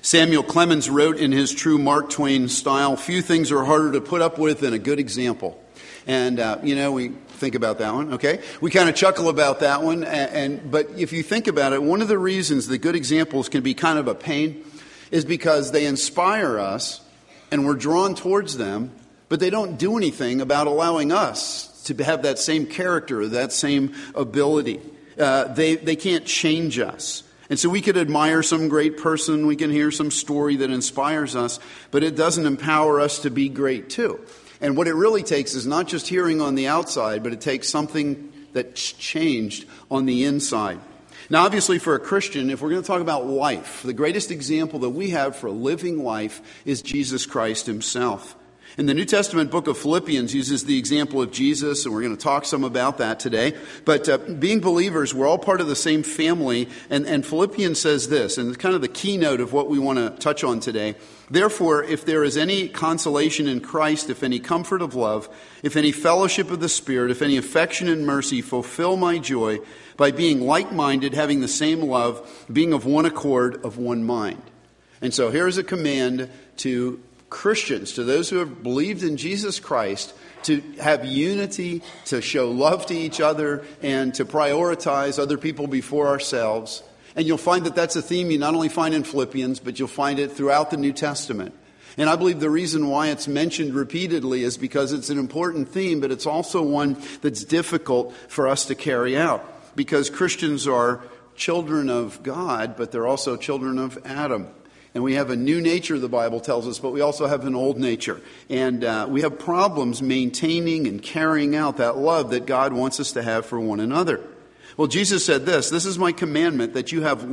Samuel Clemens wrote in his true Mark Twain style, "Few things are harder to put up with than a good example." And, we think about that one, okay? We kind of chuckle about that one. But if you think about it, one of the reasons that good examples can be kind of a pain is because they inspire us and we're drawn towards them, but they don't do anything about allowing us to have that same character, that same ability. They can't change us. And so we could admire some great person, we can hear some story that inspires us, but it doesn't empower us to be great too. And what it really takes is not just hearing on the outside, but it takes something that's changed on the inside. Now, obviously, for a Christian, if we're going to talk about life, the greatest example that we have for living life is Jesus Christ himself. And the New Testament book of Philippians uses the example of Jesus, and we're going to talk some about that today. But being believers, we're all part of the same family. And Philippians says this, and it's kind of the keynote of what we want to touch on today. "Therefore, if there is any consolation in Christ, if any comfort of love, if any fellowship of the Spirit, if any affection and mercy, fulfill my joy by being like-minded, having the same love, being of one accord, of one mind." And so here's a command to Christians, to those who have believed in Jesus Christ, to have unity, to show love to each other, and to prioritize other people before ourselves. And you'll find that that's a theme you not only find in Philippians, but you'll find it throughout the New Testament. And I believe the reason why it's mentioned repeatedly is because it's an important theme, but it's also one that's difficult for us to carry out. Because Christians are children of God, but they're also children of Adam. And we have a new nature, the Bible tells us, but we also have an old nature. And we have problems maintaining and carrying out that love that God wants us to have for one another. Well, Jesus said this is my commandment, that you have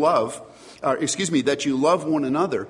that you love one another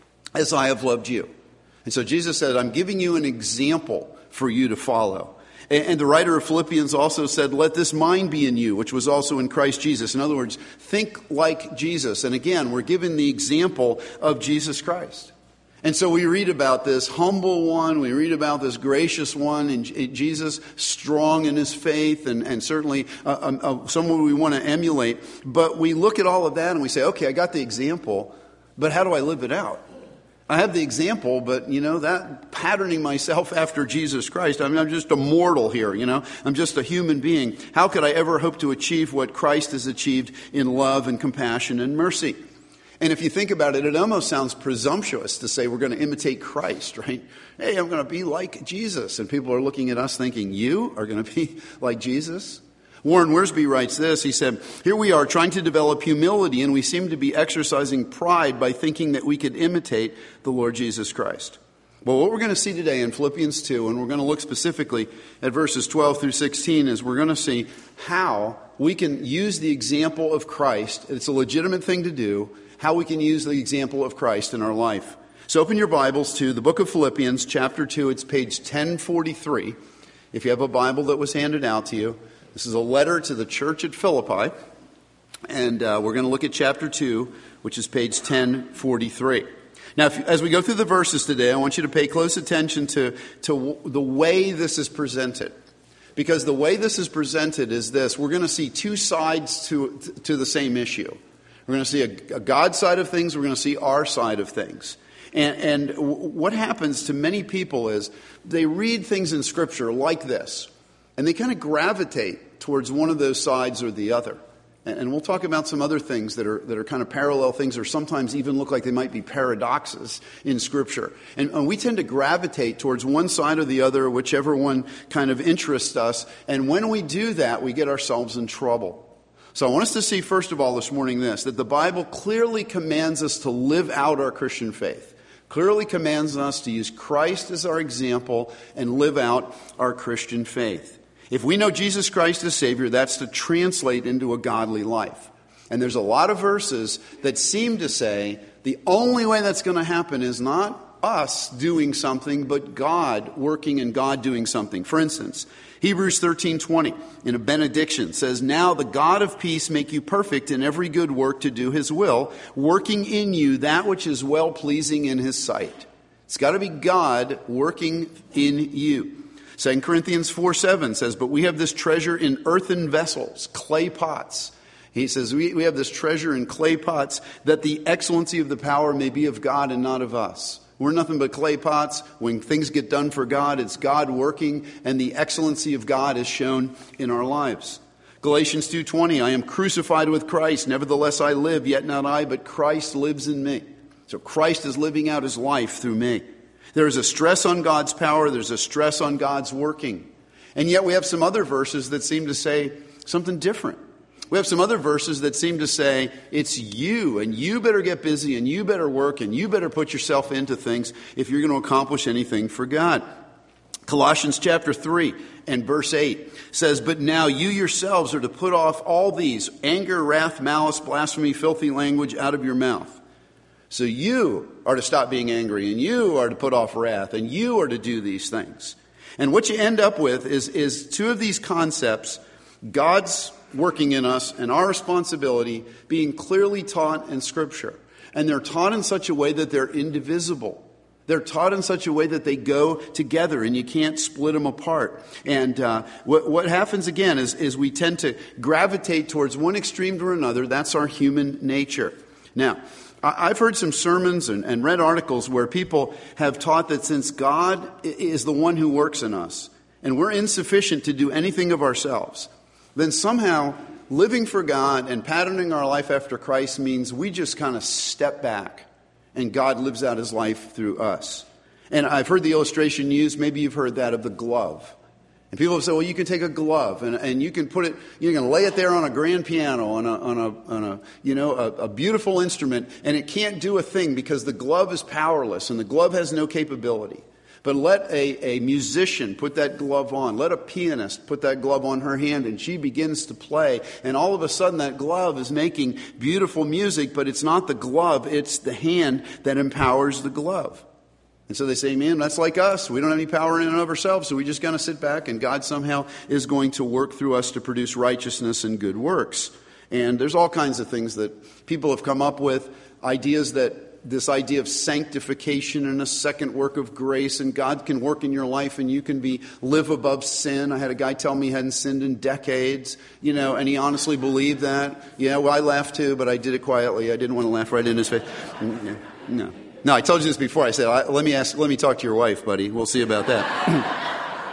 as I have loved you. And so Jesus said, I'm giving you an example for you to follow. And the writer of Philippians also said, let this mind be in you, which was also in Christ Jesus. In other words, think like Jesus. And again, we're given the example of Jesus Christ. And so we read about this humble one, we read about this gracious one, and Jesus strong in his faith, and certainly someone we want to emulate. But we look at all of that and we say, okay, I got the example, but how do I live it out? I have the example, but, that patterning myself after Jesus Christ, I'm just a mortal here, I'm just a human being. How could I ever hope to achieve what Christ has achieved in love and compassion and mercy? And if you think about it, it almost sounds presumptuous to say we're going to imitate Christ, right? Hey, I'm going to be like Jesus. And people are looking at us thinking, you are going to be like Jesus? Warren Wiersbe writes this. He said, here we are trying to develop humility, and we seem to be exercising pride by thinking that we could imitate the Lord Jesus Christ. Well, what we're going to see today in Philippians 2, and we're going to look specifically at verses 12 through 16, is we're going to see how we can use the example of Christ. It's a legitimate thing to do, how we can use the example of Christ in our life. So open your Bibles to the book of Philippians, chapter 2. It's page 1043. If you have a Bible that was handed out to you. This is a letter to the church at Philippi, and we're going to look at chapter 2, which is page 1043. Now, as we go through the verses today, I want you to pay close attention to the way this is presented. Because the way this is presented is this. We're going to see two sides to the same issue. We're going to see a God side of things. We're going to see our side of things. And what happens to many people is they read things in Scripture like this. And they kind of gravitate towards one of those sides or the other. And we'll talk about some other things that are kind of parallel things, or sometimes even look like they might be paradoxes in Scripture. And we tend to gravitate towards one side or the other, whichever one kind of interests us. And when we do that, we get ourselves in trouble. So I want us to see, first of all, this morning this, that the Bible clearly commands us to live out our Christian faith. Clearly commands us to use Christ as our example and live out our Christian faith. If we know Jesus Christ as Savior, that's to translate into a godly life. And there's a lot of verses that seem to say the only way that's going to happen is not us doing something, but God working and God doing something. For instance, Hebrews 13:20 in a benediction says, now the God of peace make you perfect in every good work to do his will, working in you that which is well-pleasing in his sight. It's got to be God working in you. 2 Corinthians 4:7 says, but we have this treasure in earthen vessels, clay pots, He says, we have this treasure in clay pots, that the excellency of the power may be of God and not of us. We're nothing but clay pots. When things get done for God, it's God working, and the excellency of God is shown in our lives. Galatians 2:20, I am crucified with Christ. Nevertheless I live, yet not I, but Christ lives in me. So Christ is living out his life through me. There is a stress on God's power. There's a stress on God's working. And yet we have some other verses that seem to say something different. We have some other verses that seem to say, it's you, and you better get busy, and you better work, and you better put yourself into things if you're going to accomplish anything for God. Colossians chapter 3 and verse 8 says, but now you yourselves are to put off all these, anger, wrath, malice, blasphemy, filthy language out of your mouth. So you are to stop being angry, and you are to put off wrath, and you are to do these things. And what you end up with is two of these concepts, God's working in us and our responsibility, being clearly taught in Scripture. And they're taught in such a way that they're indivisible. They're taught in such a way that they go together and you can't split them apart. And what happens again is we tend to gravitate towards one extreme to another. That's our human nature. Now, I've heard some sermons and read articles where people have taught that since God is the one who works in us and we're insufficient to do anything of ourselves, then somehow living for God and patterning our life after Christ means we just kind of step back and God lives out his life through us. And I've heard the illustration used, maybe you've heard that, of the glove. And people have said, well, you can take a glove and you can put it, you can lay it there on a grand piano, on a beautiful instrument, and it can't do a thing because the glove is powerless and the glove has no capability. But let a musician put that glove on. Let a pianist put that glove on her hand, and she begins to play. And all of a sudden that glove is making beautiful music, but it's not the glove, it's the hand that empowers the glove. And so they say, man, that's like us. We don't have any power in and of ourselves, so we just got to sit back, and God somehow is going to work through us to produce righteousness and good works. And there's all kinds of things that people have come up with, ideas that this idea of sanctification and a second work of grace, and God can work in your life and you can live above sin. I had a guy tell me he hadn't sinned in decades, and he honestly believed that. Yeah, well, I laughed too, but I did it quietly. I didn't want to laugh right in his face. No, I told you this before. I said, let me talk to your wife, buddy. We'll see about that.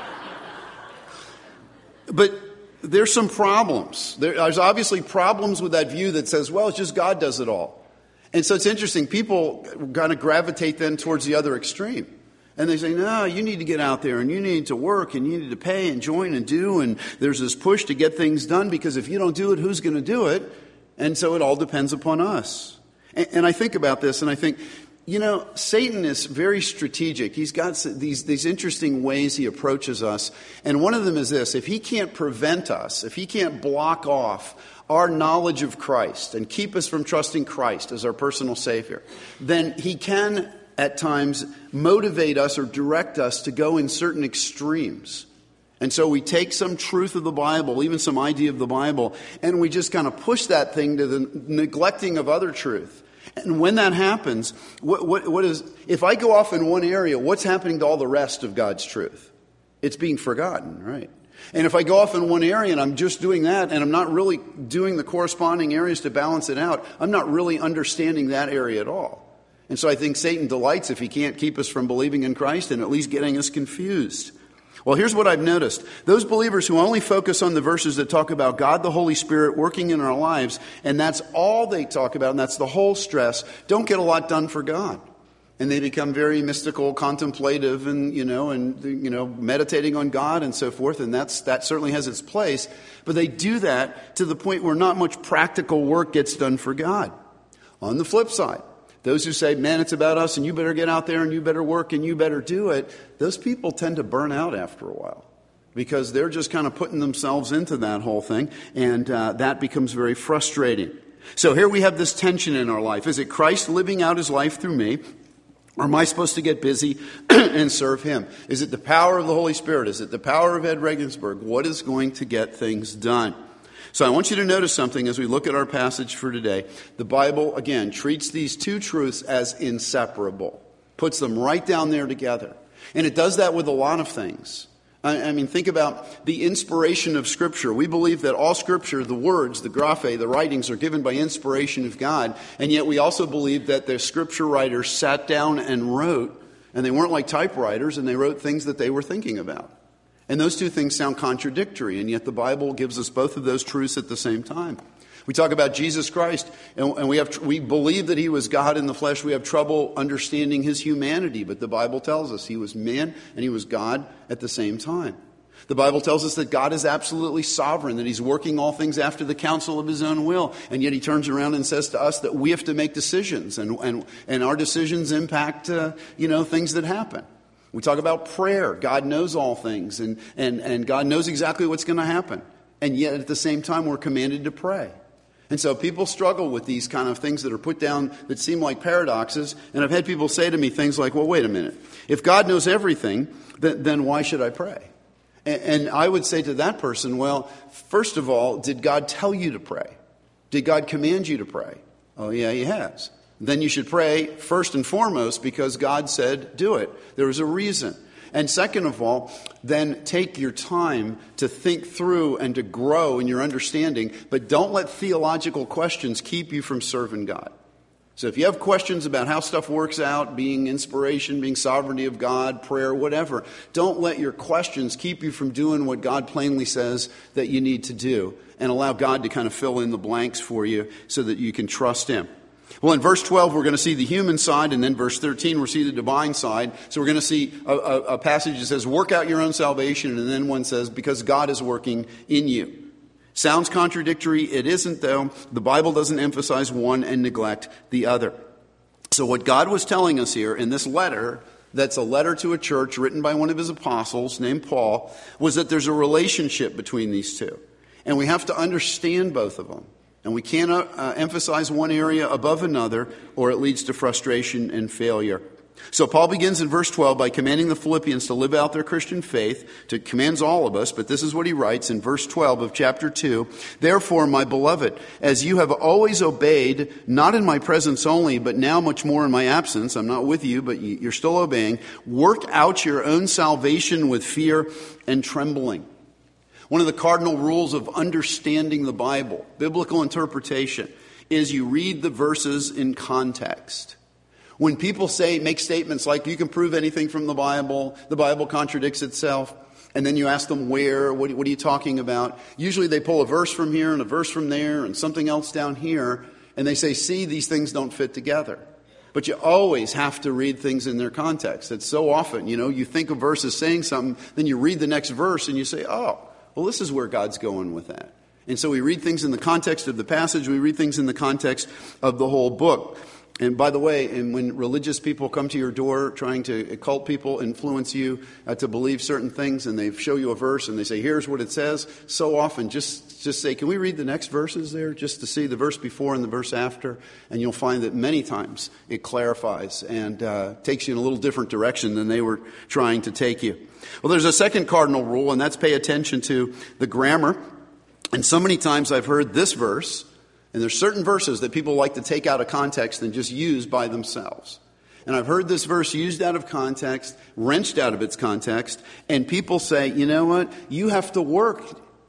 But there's some problems. There's obviously problems with that view that says, well, it's just God does it all. And so it's interesting. People kind of gravitate then towards the other extreme. And they say, no, you need to get out there and you need to work and you need to pay and join and do. And there's this push to get things done because if you don't do it, who's going to do it? And so it all depends upon us. And I think about this and I think, Satan is very strategic. He's got these interesting ways he approaches us. And one of them is this: if he can't prevent us, if he can't block off our knowledge of Christ and keep us from trusting Christ as our personal Savior, then he can at times motivate us or direct us to go in certain extremes. And so we take some truth of the Bible, even some idea of the Bible, and we just kind of push that thing to the neglecting of other truth. And when that happens, what is, if I go off in one area, what's happening to all the rest of God's truth? It's being forgotten, right? And if I go off in one area and I'm just doing that and I'm not really doing the corresponding areas to balance it out, I'm not really understanding that area at all. And so I think Satan delights if he can't keep us from believing in Christ and at least getting us confused. Well, here's what I've noticed. Those believers who only focus on the verses that talk about God the Holy Spirit working in our lives, and that's all they talk about, and that's the whole stress, don't get a lot done for God. And they become very mystical, contemplative, and meditating on God and so forth, and that certainly has its place. But they do that to the point where not much practical work gets done for God. On the flip side, those who say, man, it's about us and you better get out there and you better work and you better do it, those people tend to burn out after a while because they're just kind of putting themselves into that whole thing, and that becomes very frustrating. So here we have this tension in our life. Is it Christ living out his life through me, or am I supposed to get busy and serve him? Is it the power of the Holy Spirit? Is it the power of Ed Regensburg? What is going to get things done? So I want you to notice something as we look at our passage for today. The Bible, again, treats these two truths as inseparable, puts them right down there together. And it does that with a lot of things. I mean, think about the inspiration of Scripture. We believe that all Scripture, the words, the graphe, the writings, are given by inspiration of God. And yet we also believe that the Scripture writers sat down and wrote, and they weren't like typewriters, and they wrote things that they were thinking about. And those two things sound contradictory, and yet the Bible gives us both of those truths at the same time. We talk about Jesus Christ, and we believe that he was God in the flesh. We have trouble understanding his humanity, but the Bible tells us he was man and he was God at the same time. The Bible tells us that God is absolutely sovereign, that he's working all things after the counsel of his own will, and yet he turns around and says to us that we have to make decisions, and our decisions impact things that happen. We talk about prayer. God knows all things, and God knows exactly what's going to happen, and yet at the same time we're commanded to pray. And so people struggle with these kind of things that are put down that seem like paradoxes. And I've had people say to me things like, well, wait a minute. If God knows everything, then why should I pray? And I would say to that person, well, first of all, did God tell you to pray? Did God command you to pray? Oh, yeah, he has. Then you should pray first and foremost because God said do it. There was a reason. And second of all, then take your time to think through and to grow in your understanding, but don't let theological questions keep you from serving God. So if you have questions about how stuff works out, being inspiration, being sovereignty of God, prayer, whatever, don't let your questions keep you from doing what God plainly says that you need to do, and allow God to kind of fill in the blanks for you so that you can trust him. Well, in verse 12, we're going to see the human side, and then verse 13, we'll see the divine side. So we're going to see a passage that says, work out your own salvation, and then one says, because God is working in you. Sounds contradictory. It isn't, though. The Bible doesn't emphasize one and neglect the other. So what God was telling us here in this letter, that's a letter to a church written by one of his apostles named Paul, was that there's a relationship between these two. And we have to understand both of them. And we cannot emphasize one area above another, or it leads to frustration and failure. So Paul begins in verse 12 by commanding the Philippians to live out their Christian faith. It commands all of us, but this is what he writes in verse 12 of chapter 2. Therefore, my beloved, as you have always obeyed, not in my presence only, but now much more in my absence, I'm not with you, but you're still obeying, work out your own salvation with fear and trembling. One of the cardinal rules of understanding the Bible, biblical interpretation, is you read the verses in context. When people make statements like, you can prove anything from the Bible contradicts itself, and then you ask them where, what are you talking about? Usually they pull a verse from here and a verse from there and something else down here, and they say, see, these things don't fit together. But you always have to read things in their context. It's so often, you think a verse is saying something, then you read the next verse and you say, oh, well, this is where God's going with that. And so we read things in the context of the passage. We read things in the context of the whole book. And by the way, when religious people come to your door trying to occult people influence you to believe certain things, and they show you a verse and they say, here's what it says, so often just say, can we read the next verses there just to see the verse before and the verse after? And you'll find that many times it clarifies and takes you in a little different direction than they were trying to take you. Well, there's a second cardinal rule, and that's pay attention to the grammar. And so many times I've heard this verse, and there's certain verses that people like to take out of context and just use by themselves. And I've heard this verse used out of context, wrenched out of its context, and people say, you know what? You have to work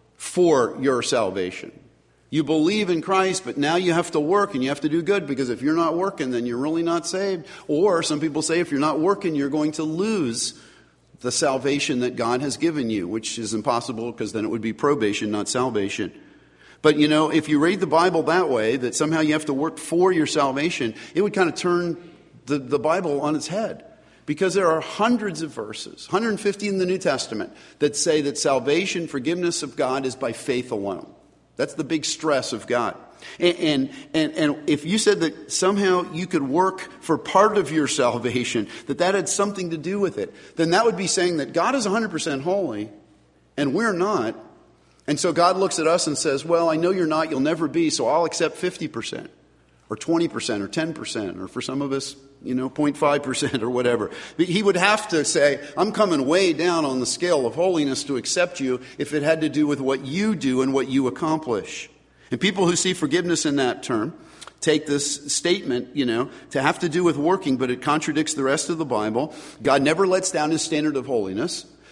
for your salvation. You believe in Christ, but now you have to work and you have to do good, because if you're not working, then you're really not saved. Or some people say if you're not working, you're going to lose the salvation that God has given you, which is impossible because then it would be probation, not salvation. But, if you read the Bible that way, that somehow you have to work for your salvation, it would kind of turn the Bible on its head. Because there are hundreds of verses, 150 in the New Testament, that say that salvation, forgiveness of God is by faith alone. That's the big stress of God. And if you said that somehow you could work for part of your salvation, that had something to do with it, then that would be saying that God is 100% holy and we're not. And so God looks at us and says, well, I know you're not, you'll never be, so I'll accept 50% or 20% or 10%, or for some of us, 0.5% or whatever. He would have to say, I'm coming way down on the scale of holiness to accept you if it had to do with what you do and what you accomplish. And people who see forgiveness in that term take this statement, to have to do with working, but it contradicts the rest of the Bible. God never lets down his standard of holiness.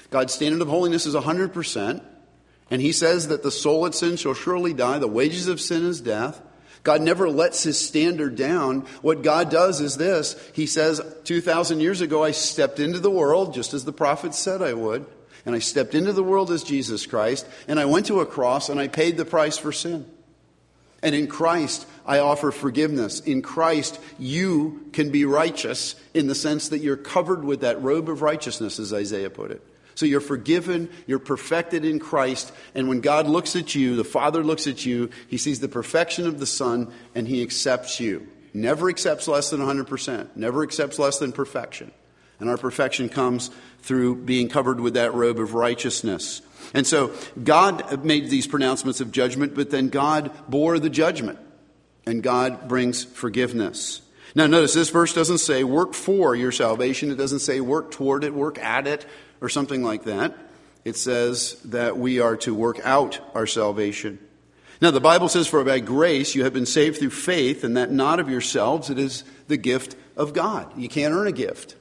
God's standard of holiness is 100%. And he says that the soul that sins shall surely die. The wages of sin is death. God never lets his standard down. What God does is this. He says, 2,000 years ago, I stepped into the world just as the prophets said I would. And I stepped into the world as Jesus Christ. And I went to a cross and I paid the price for sin. And in Christ, I offer forgiveness. In Christ, you can be righteous in the sense that you're covered with that robe of righteousness, as Isaiah put it. So you're forgiven, you're perfected in Christ, and when God looks at you, the Father looks at you, he sees the perfection of the Son, and he accepts you. Never accepts less than 100%, never accepts less than perfection. And our perfection comes through being covered with that robe of righteousness. And so God made these pronouncements of judgment, but then God bore the judgment, and God brings forgiveness. Now notice, this verse doesn't say work for your salvation. It doesn't say work toward it, work at it, or something like that. It says that we are to work out our salvation. Now the Bible says, for by grace you have been saved through faith, and that not of yourselves, it is the gift of God. You can't earn a gift.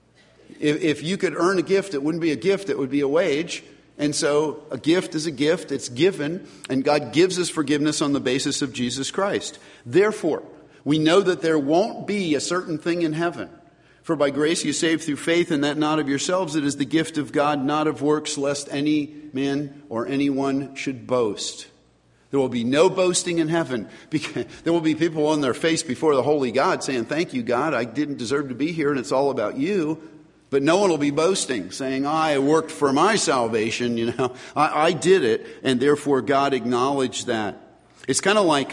If you could earn a gift, it wouldn't be a gift, it would be a wage. And so a gift is a gift, it's given, and God gives us forgiveness on the basis of Jesus Christ. Therefore, we know that there won't be a certain thing in heaven. For by grace you saved through faith, and that not of yourselves, it is the gift of God, not of works, lest any man or anyone should boast. There will be no boasting in heaven. There will be people on their face before the holy God saying, thank you, God, I didn't deserve to be here, and it's all about you. But no one will be boasting, saying, I worked for my salvation, I did it, and therefore God acknowledged that. It's kind of like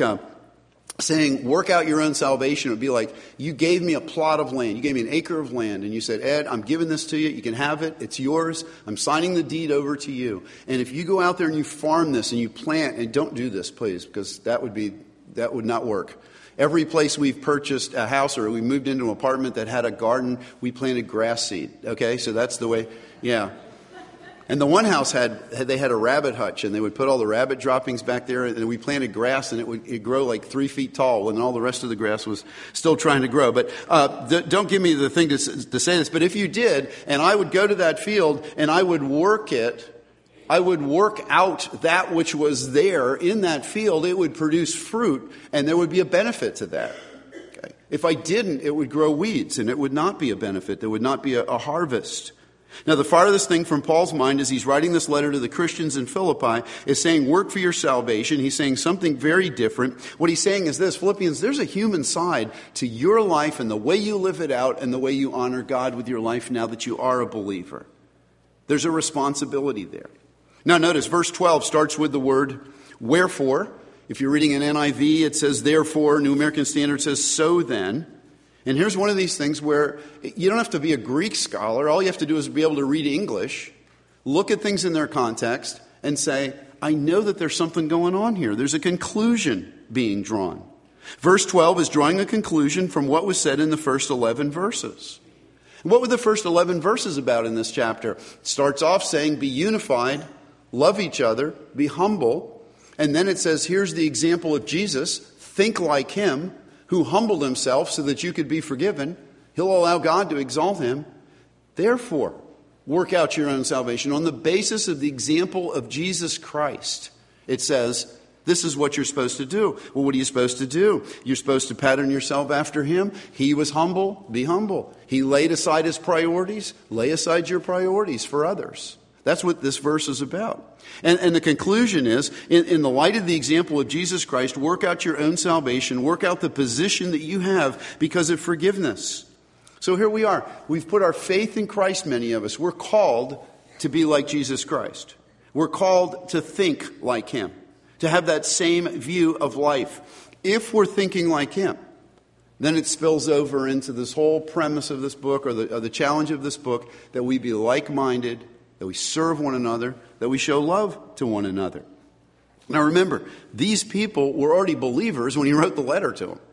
saying, work out your own salvation. It would be like, you gave me a plot of land. You gave me an acre of land. And you said, Ed, I'm giving this to you. You can have it. It's yours. I'm signing the deed over to you. And if you go out there and you farm this and you plant, and don't do this, please, because that would not work. Every place we've purchased a house or we moved into an apartment that had a garden, we planted grass seed. Okay, so that's the way, yeah. And the one house they had a rabbit hutch, and they would put all the rabbit droppings back there, and we planted grass, and it'd grow like 3 feet tall when all the rest of the grass was still trying to grow. But don't give me the thing to say this, but if you did, and I would go to that field, and I would work it, I would work out that which was there in that field, it would produce fruit, and there would be a benefit to that. Okay? If I didn't, it would grow weeds, and it would not be a benefit. There would not be a harvest. Now, the farthest thing from Paul's mind as he's writing this letter to the Christians in Philippi is saying, work for your salvation. He's saying something very different. What he's saying is this, Philippians, there's a human side to your life and the way you live it out and the way you honor God with your life now that you are a believer. There's a responsibility there. Now, notice, verse 12 starts with the word wherefore. If you're reading an NIV, it says therefore. New American Standard says so then. And here's one of these things where you don't have to be a Greek scholar. All you have to do is be able to read English, look at things in their context, and say, I know that there's something going on here. There's a conclusion being drawn. Verse 12 is drawing a conclusion from what was said in the first 11 verses. And what were the first 11 verses about in this chapter? It starts off saying, be unified, love each other, be humble. And then it says, here's the example of Jesus. Think like him, who humbled himself so that you could be forgiven. He'll allow God to exalt him. Therefore, work out your own salvation on the basis of the example of Jesus Christ. It says, this is what you're supposed to do. Well, what are you supposed to do? You're supposed to pattern yourself after him. He was humble. Be humble. He laid aside his priorities. Lay aside your priorities for others. That's what this verse is about. And the conclusion is, in the light of the example of Jesus Christ, work out your own salvation, work out the position that you have because of forgiveness. So here we are. We've put our faith in Christ, many of us. We're called to be like Jesus Christ. We're called to think like him, to have that same view of life. If we're thinking like him, then it spills over into this whole premise of this book, or the challenge of this book, that we be like-minded, that we serve one another, that we show love to one another. Now remember, these people were already believers when he wrote the letter to them.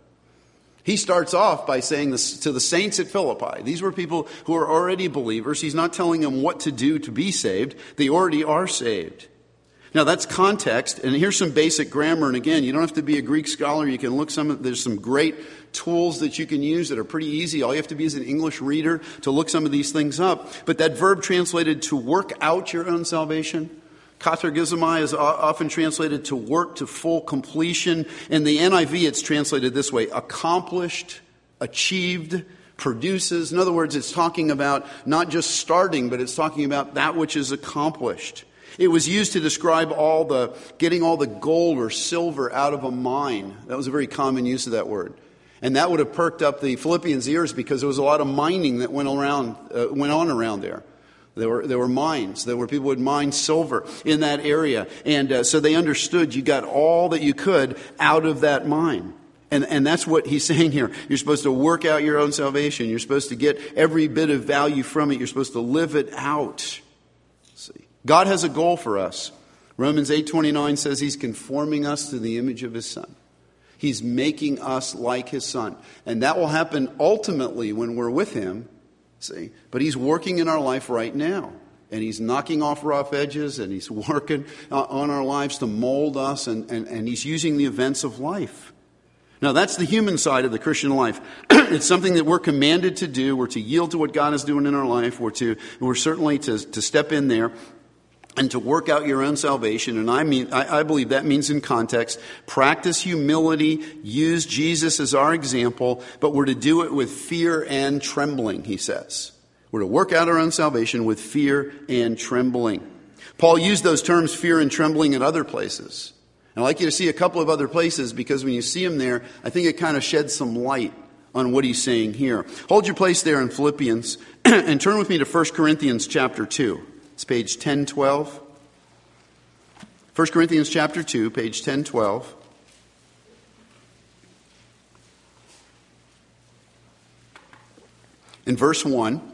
He starts off by saying this to the saints at Philippi. These were people who are already believers. He's not telling them what to do to be saved. They already are saved. Now that's context, and here's some basic grammar. And again, you don't have to be a Greek scholar. You can look there's some great tools that you can use that are pretty easy. All you have to be is an English reader to look some of these things up. But that verb translated to work out your own salvation, katargizomai, is often translated to work to full completion. In the NIV, it's translated this way: accomplished, achieved, produces. In other words, it's talking about not just starting, but it's talking about that which is accomplished. It was used to describe getting all the gold or silver out of a mine. That was a very common use of that word. And that would have perked up the Philippians' ears because there was a lot of mining that went on around there. There were mines. There were people who would mine silver in that area. And so they understood you got all that you could out of that mine. And that's what he's saying here. You're supposed to work out your own salvation. You're supposed to get every bit of value from it. You're supposed to live it out. See, God has a goal for us. Romans 8:29 says he's conforming us to the image of his Son. He's making us like his Son. And that will happen ultimately when we're with him. See, but he's working in our life right now. And he's knocking off rough edges, and he's working on our lives to mold us, and he's using the events of life. Now, that's the human side of the Christian life. It's something that we're commanded to do. We're to yield to what God is doing in our life. We're certainly to step in there and to work out your own salvation. And I believe that means, in context, practice humility, use Jesus as our example, but we're to do it with fear and trembling, he says. We're to work out our own salvation with fear and trembling. Paul used those terms, fear and trembling, at other places. And I'd like you to see a couple of other places, because when you see him there, I think it kind of sheds some light on what he's saying here. Hold your place there in Philippians and turn with me to 1 Corinthians chapter 2. It's page 1012. 1 Corinthians chapter 2, page 1012. In verse 1,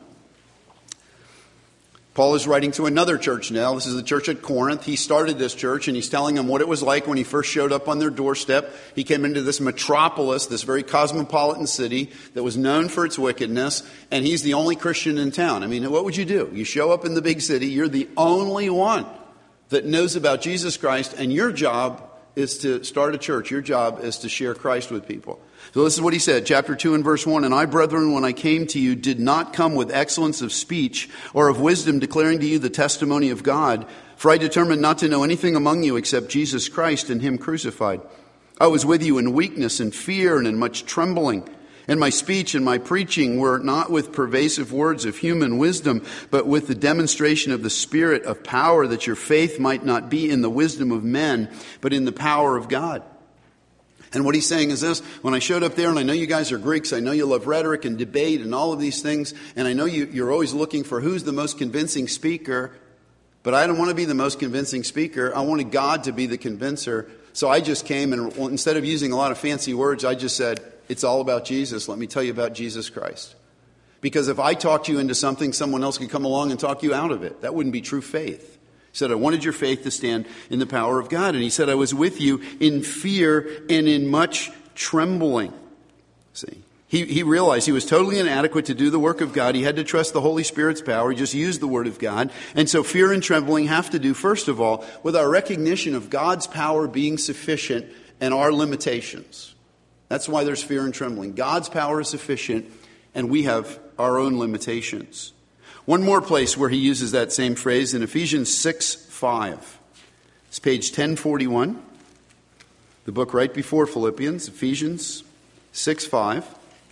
Paul is writing to another church now. This is the church at Corinth. He started this church, and he's telling them what it was like when he first showed up on their doorstep. He came into this metropolis, this very cosmopolitan city that was known for its wickedness, and he's the only Christian in town. I mean, what would you do? You show up in the big city, you're the only one that knows about Jesus Christ, and your job is to start a church. Your job is to share Christ with people. So this is what he said, chapter 2 and verse 1. And I, brethren, when I came to you, did not come with excellence of speech or of wisdom, declaring to you the testimony of God. For I determined not to know anything among you except Jesus Christ and him crucified. I was with you in weakness and fear and in much trembling. And my speech and my preaching were not with pervasive words of human wisdom, but with the demonstration of the Spirit of power, that your faith might not be in the wisdom of men, but in the power of God. And what he's saying is this: when I showed up there, and I know you guys are Greeks, I know you love rhetoric and debate and all of these things, and I know you're always looking for who's the most convincing speaker, but I don't want to be the most convincing speaker. I wanted God to be the convincer. So I just came, and instead of using a lot of fancy words, I just said, it's all about Jesus. Let me tell you about Jesus Christ. Because if I talked you into something, someone else could come along and talk you out of it. That wouldn't be true faith. He said, I wanted your faith to stand in the power of God. And he said, I was with you in fear and in much trembling. See, he realized he was totally inadequate to do the work of God. He had to trust the Holy Spirit's power. He just used the word of God. And so fear and trembling have to do, first of all, with our recognition of God's power being sufficient and our limitations. That's why there's fear and trembling. God's power is sufficient, and we have our own limitations. One more place where he uses that same phrase, in Ephesians 6:5. It's page 1041. The book right before Philippians, Ephesians 6:5.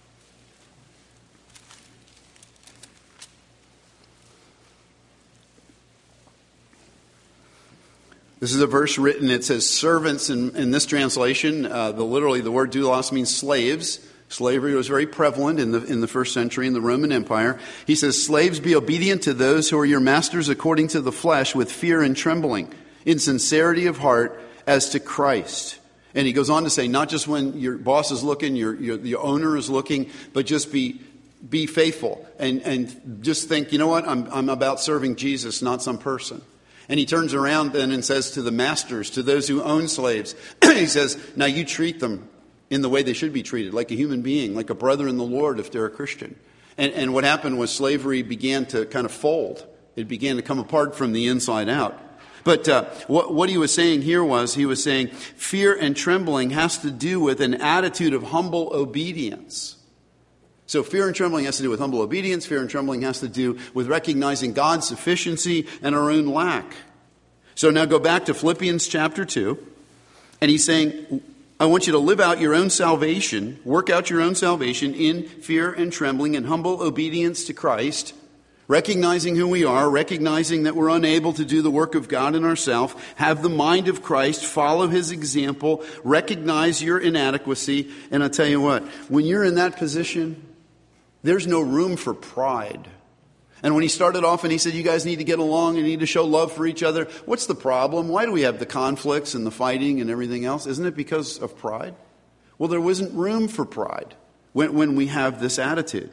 This is a verse written, it says servants in this translation. Literally the word doulos means slaves. Slavery was very prevalent in the first century in the Roman Empire. He says, slaves, be obedient to those who are your masters according to the flesh, with fear and trembling, in sincerity of heart as to Christ. And he goes on to say, not just when your boss is looking, your owner is looking, but just be faithful and just think, you know what, I'm about serving Jesus, not some person. And he turns around then and says to the masters, to those who own slaves, he says, now you treat them in the way they should be treated, like a human being, like a brother in the Lord if they're a Christian. And what happened was slavery began to kind of fold. It began to come apart from the inside out. But what he was saying here was, he was saying fear and trembling has to do with an attitude of humble obedience. So fear and trembling has to do with humble obedience. Fear and trembling has to do with recognizing God's sufficiency and our own lack. So now go back to Philippians chapter 2. And he's saying, I want you to live out your own salvation, work out your own salvation in fear and trembling and humble obedience to Christ, recognizing who we are, recognizing that we're unable to do the work of God in ourselves, have the mind of Christ, follow his example, recognize your inadequacy. And I'll tell you what, when you're in that position, there's no room for pride. And when he started off and he said, you guys need to get along and need to show love for each other, what's the problem? Why do we have the conflicts and the fighting and everything else? Isn't it because of pride? Well, there wasn't room for pride when we have this attitude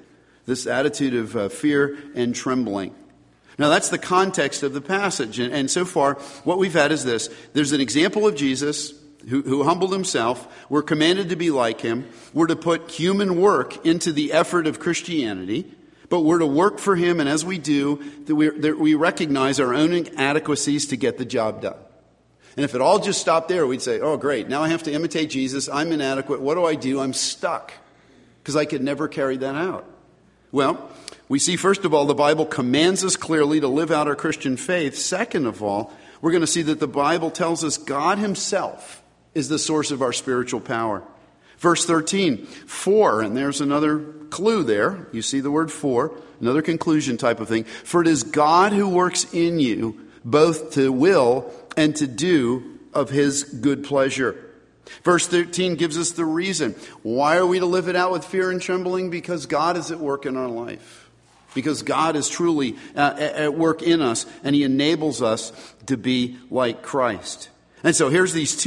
of fear and trembling. Now, that's the context of the passage. And so far, what we've had is this. There's an example of Jesus who humbled himself. We're commanded to be like him. We're to put human work into the effort of Christianity. But we're to work for him, and as we do, that we recognize our own inadequacies to get the job done. And if it all just stopped there, we'd say, oh, great, now I have to imitate Jesus. I'm inadequate. What do? I'm stuck because I could never carry that out. Well, we see, first of all, the Bible commands us clearly to live out our Christian faith. Second of all, we're going to see that the Bible tells us God himself is the source of our spiritual power. Verse 13, for, and there's another clue there. You see the word for, another conclusion type of thing. For it is God who works in you both to will and to do of his good pleasure. Verse 13 gives us the reason. Why are we to live it out with fear and trembling? Because God is at work in our life. Because God is truly at work in us, and he enables us to be like Christ. And so here's these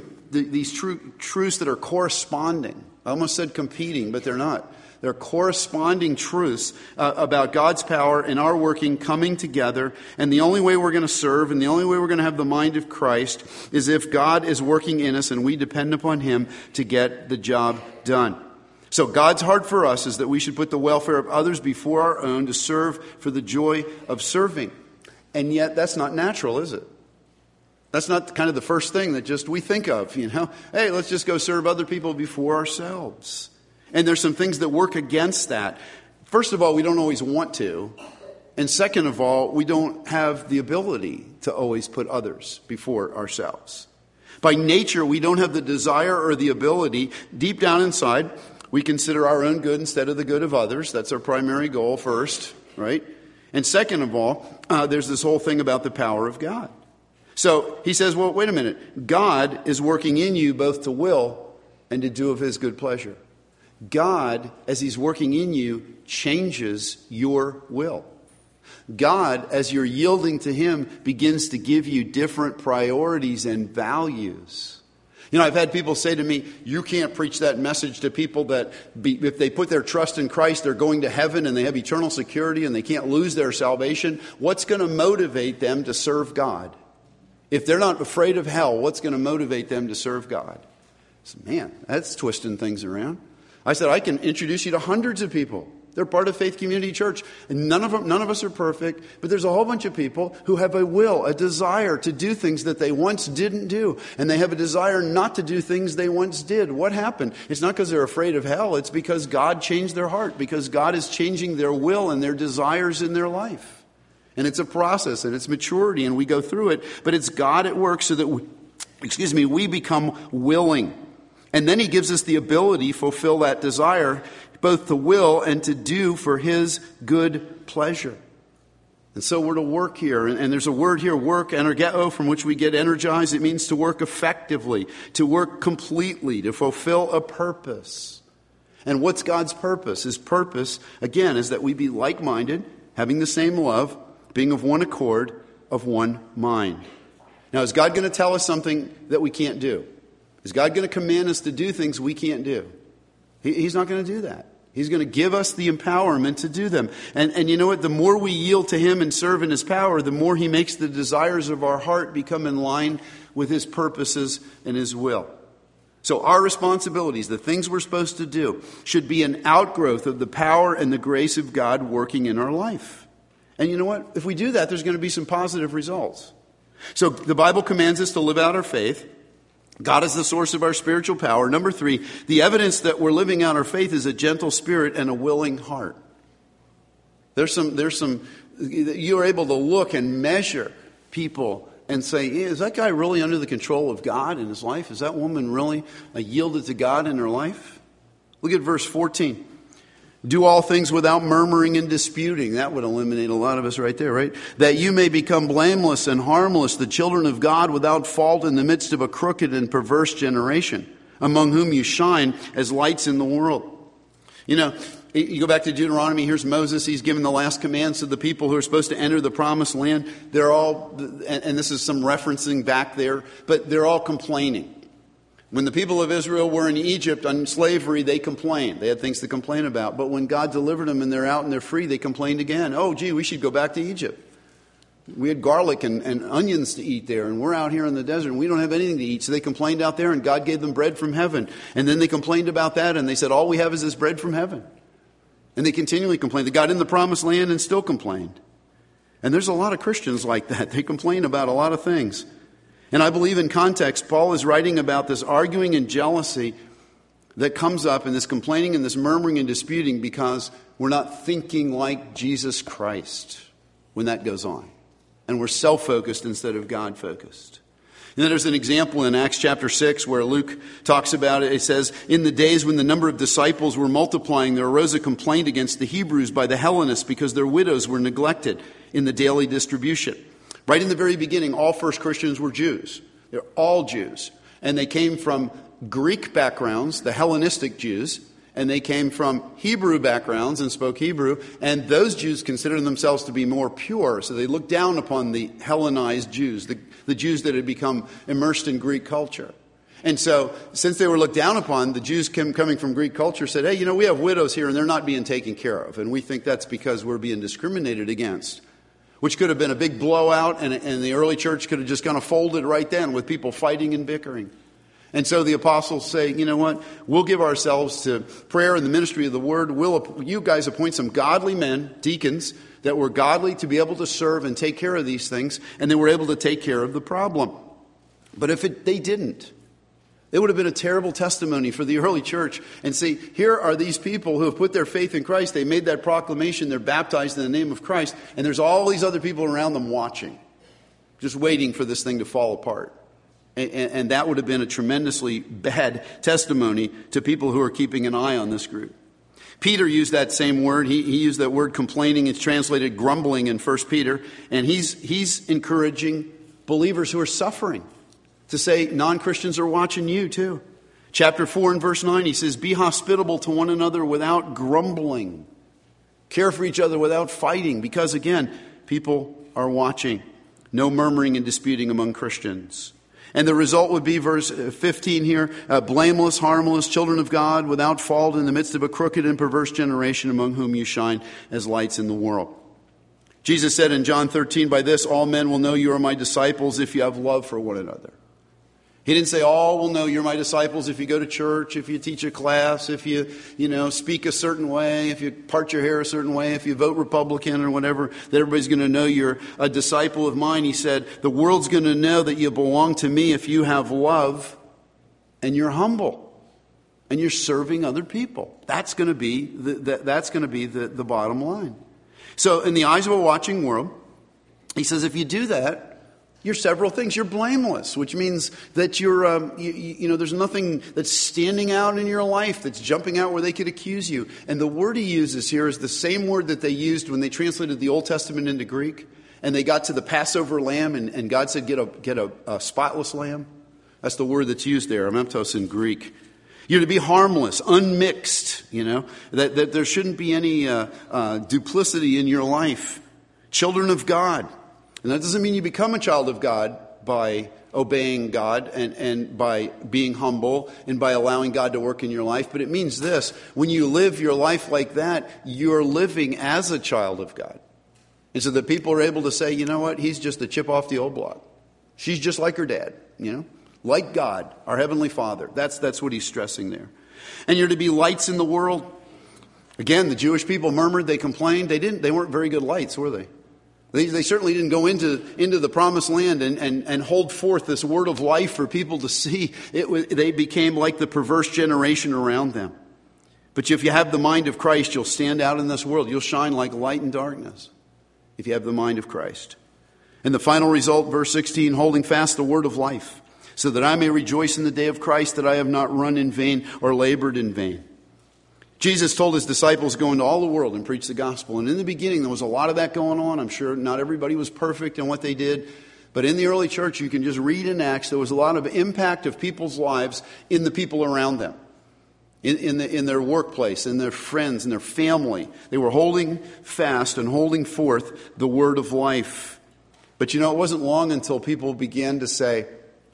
truths that are corresponding. I almost said competing, but they're not. They're corresponding truths about God's power and our working coming together. And the only way we're going to serve and the only way we're going to have the mind of Christ is if God is working in us and we depend upon him to get the job done. So God's heart for us is that we should put the welfare of others before our own to serve for the joy of serving. And yet that's not natural, is it? That's not kind of the first thing that just we think of, Hey, let's just go serve other people before ourselves. And there's some things that work against that. First of all, we don't always want to. And second of all, we don't have the ability to always put others before ourselves. By nature, we don't have the desire or the ability. Deep down inside, we consider our own good instead of the good of others. That's our primary goal first, right? And second of all, there's this whole thing about the power of God. So he says, well, wait a minute. God is working in you both to will and to do of his good pleasure. God, as he's working in you, changes your will. God, as you're yielding to him, begins to give you different priorities and values. I've had people say to me, you can't preach that message to people that if they put their trust in Christ, they're going to heaven and they have eternal security and they can't lose their salvation. What's going to motivate them to serve God? If they're not afraid of hell, what's going to motivate them to serve God? I said, man, that's twisting things around. I said, I can introduce you to hundreds of people. They're part of Faith Community Church. And none of us are perfect, but there's a whole bunch of people who have a will, a desire to do things that they once didn't do. And they have a desire not to do things they once did. What happened? It's not because they're afraid of hell. It's because God changed their heart, because God is changing their will and their desires in their life. And it's a process and it's maturity and we go through it. But it's God at work so that we become willing. And then he gives us the ability to fulfill that desire, both to will and to do for his good pleasure. And so we're to work here. And there's a word here, work, energeo, from which we get energized. It means to work effectively, to work completely, to fulfill a purpose. And what's God's purpose? His purpose, again, is that we be like-minded, having the same love, being of one accord, of one mind. Now, is God going to tell us something that we can't do? Is God going to command us to do things we can't do? He's not going to do that. He's going to give us the empowerment to do them. And you know what? The more we yield to him and serve in his power, the more he makes the desires of our heart become in line with his purposes and his will. So our responsibilities, the things we're supposed to do, should be an outgrowth of the power and the grace of God working in our life. And you know what? If we do that, there's going to be some positive results. So the Bible commands us to live out our faith. God is the source of our spiritual power. Number 3, the evidence that we're living out our faith is a gentle spirit and a willing heart. There's some, you're able to look and measure people and say, is that guy really under the control of God in his life? Is that woman really yielded to God in her life? Look at verse 14. Do all things without murmuring and disputing. That would eliminate a lot of us right there, right? That you may become blameless and harmless, the children of God without fault in the midst of a crooked and perverse generation, among whom you shine as lights in the world. You know, you go back to Deuteronomy, here's Moses, he's given the last commands to the people who are supposed to enter the promised land. They're all, and this is some referencing back there, but they're all complaining. When the people of Israel were in Egypt on slavery, they complained. They had things to complain about. But when God delivered them and they're out and they're free, they complained again. Oh, gee, we should go back to Egypt. We had garlic and onions to eat there, and we're out here in the desert, and we don't have anything to eat. So they complained out there, and God gave them bread from heaven. And then they complained about that, and they said, all we have is this bread from heaven. And they continually complained. They got in the promised land and still complained. And there's a lot of Christians like that. They complain about a lot of things. And I believe in context, Paul is writing about this arguing and jealousy that comes up, and this complaining and this murmuring and disputing because we're not thinking like Jesus Christ when that goes on. And we're self-focused instead of God-focused. And then there's an example in Acts chapter 6 where Luke talks about it. It says, in the days when the number of disciples were multiplying, there arose a complaint against the Hebrews by the Hellenists because their widows were neglected in the daily distribution. Right in the very beginning, all first Christians were Jews. They're all Jews. And they came from Greek backgrounds, the Hellenistic Jews, and they came from Hebrew backgrounds and spoke Hebrew. And those Jews considered themselves to be more pure. So they looked down upon the Hellenized Jews, the Jews that had become immersed in Greek culture. And so, since they were looked down upon, the Jews coming from Greek culture said, hey, we have widows here and they're not being taken care of. And we think that's because we're being discriminated against. Which could have been a big blowout, and the early church could have just kind of folded right then with people fighting and bickering. And so the apostles say, you know what, we'll give ourselves to prayer and the ministry of the word. You guys appoint some godly men, deacons, that were godly to be able to serve and take care of these things, and they were able to take care of the problem. But if they didn't, it would have been a terrible testimony for the early church. And see, here are these people who have put their faith in Christ. They made that proclamation. They're baptized in the name of Christ. And there's all these other people around them watching, just waiting for this thing to fall apart. And that would have been a tremendously bad testimony to people who are keeping an eye on this group. Peter used that same word. He used that word complaining. It's translated grumbling in 1 Peter. And he's encouraging believers who are suffering to say non-Christians are watching you too. Chapter 4 and verse 9, he says, be hospitable to one another without grumbling. Care for each other without fighting. Because again, people are watching. No murmuring and disputing among Christians. And the result would be verse 15 here, blameless, harmless, children of God, without fault in the midst of a crooked and perverse generation among whom you shine as lights in the world. Jesus said in John 13, by this all men will know you are my disciples if you have love for one another. He didn't say all will know you're my disciples if you go to church, if you teach a class, if you speak a certain way, if you part your hair a certain way, if you vote Republican or whatever, that everybody's going to know you're a disciple of mine. He said, the world's going to know that you belong to me if you have love and you're humble and you're serving other people. That's going to be the bottom line. So in the eyes of a watching world, he says, if you do that, you're several things. You're blameless, which means that you're, there's nothing that's standing out in your life that's jumping out where they could accuse you. And the word he uses here is the same word that they used when they translated the Old Testament into Greek. And they got to the Passover lamb, and God said, get a spotless lamb. That's the word that's used there, ameptos in Greek. You're to be harmless, unmixed, that there shouldn't be any duplicity in your life. Children of God. And that doesn't mean you become a child of God by obeying God and by being humble and by allowing God to work in your life. But it means this, when you live your life like that, you're living as a child of God. And so that people are able to say, you know what, he's just a chip off the old block. She's just like her dad, like God, our Heavenly Father. That's what he's stressing there. And you're to be lights in the world. Again, the Jewish people murmured, they complained. They weren't very good lights, were they? They certainly didn't go into the promised land and hold forth this word of life for people to see. They became like the perverse generation around them. But if you have the mind of Christ, you'll stand out in this world. You'll shine like light in darkness if you have the mind of Christ. And the final result, verse 16, holding fast the word of life, so that I may rejoice in the day of Christ, that I have not run in vain or labored in vain. Jesus told his disciples, go into all the world and preach the gospel. And in the beginning, there was a lot of that going on. I'm sure not everybody was perfect in what they did. But in the early church, you can just read in Acts, there was a lot of impact of people's lives in the people around them. In their workplace, in their friends, in their family. They were holding fast and holding forth the word of life. But it wasn't long until people began to say,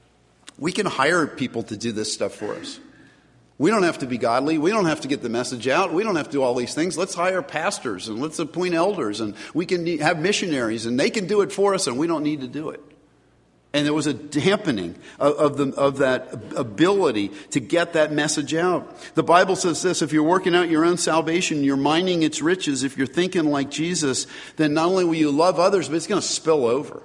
we can hire people to do this stuff for us. We don't have to be godly. We don't have to get the message out. We don't have to do all these things. Let's hire pastors and let's appoint elders and we can have missionaries and they can do it for us and we don't need to do it. And there was a dampening of that ability to get that message out. The Bible says this, if you're working out your own salvation, you're mining its riches, if you're thinking like Jesus, then not only will you love others, but it's going to spill over.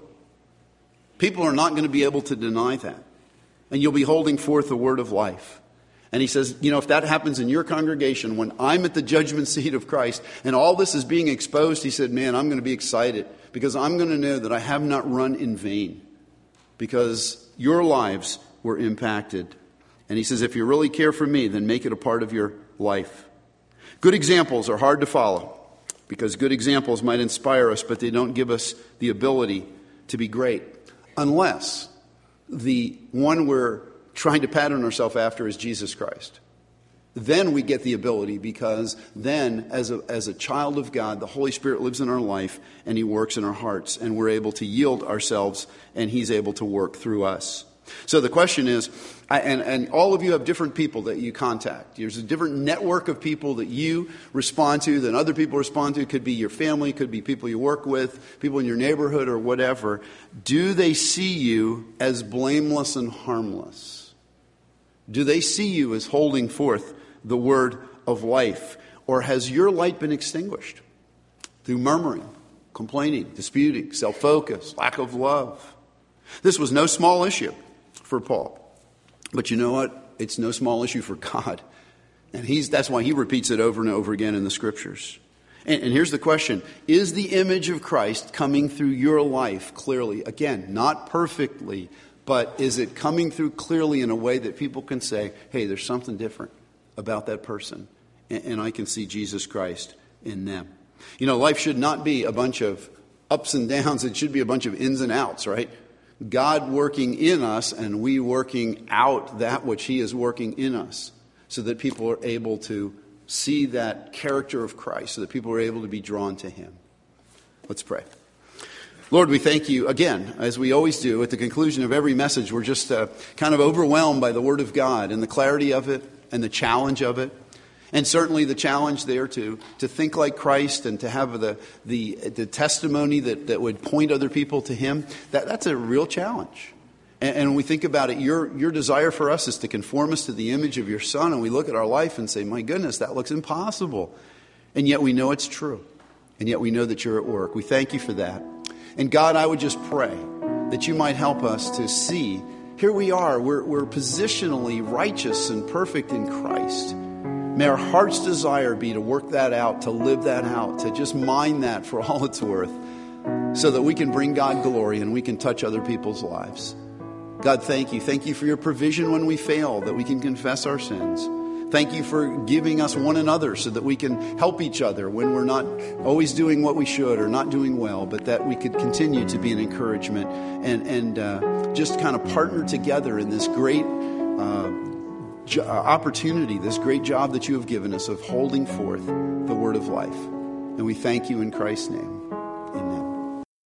People are not going to be able to deny that. And you'll be holding forth the word of life. And he says, if that happens in your congregation, when I'm at the judgment seat of Christ and all this is being exposed, he said, man, I'm going to be excited because I'm going to know that I have not run in vain. Because your lives were impacted. And he says, if you really care for me, then make it a part of your life. Good examples are hard to follow because good examples might inspire us, but they don't give us the ability to be great. Unless the one we're trying to pattern ourselves after is Jesus Christ. Then we get the ability because then as a child of God, the Holy Spirit lives in our life and he works in our hearts and we're able to yield ourselves and he's able to work through us. So the question is, and all of you have different people that you contact. There's a different network of people that you respond to than other people respond to. It could be your family, it could be people you work with, people in your neighborhood or whatever. Do they see you as blameless and harmless? Do they see you as holding forth the word of life? Or has your light been extinguished through murmuring, complaining, disputing, self-focus, lack of love? This was no small issue for Paul. But you know what? It's no small issue for God. And that's why he repeats it over and over again in the scriptures. And here's the question. Is the image of Christ coming through your life clearly? Again, not perfectly, but is it coming through clearly in a way that people can say, hey, there's something different about that person, and I can see Jesus Christ in them. Life should not be a bunch of ups and downs. It should be a bunch of ins and outs, right? God working in us and we working out that which he is working in us so that people are able to see that character of Christ, so that people are able to be drawn to him. Let's pray. Lord, we thank you again, as we always do. At the conclusion of every message, we're just kind of overwhelmed by the Word of God and the clarity of it and the challenge of it. And certainly the challenge there to think like Christ and to have the testimony that would point other people to him. That's a real challenge. And when we think about it, your desire for us is to conform us to the image of your Son. And we look at our life and say, my goodness, that looks impossible. And yet we know it's true. And yet we know that you're at work. We thank you for that. And God, I would just pray that you might help us to see, here we are, we're positionally righteous and perfect in Christ. May our heart's desire be to work that out, to live that out, to just mine that for all it's worth, so that we can bring God glory and we can touch other people's lives. God, thank you. Thank you for your provision when we fail, that we can confess our sins. Thank you for giving us one another so that we can help each other when we're not always doing what we should or not doing well, but that we could continue to be an encouragement and just kind of partner together in this great opportunity, this great job that you have given us of holding forth the word of life. And we thank you in Christ's name.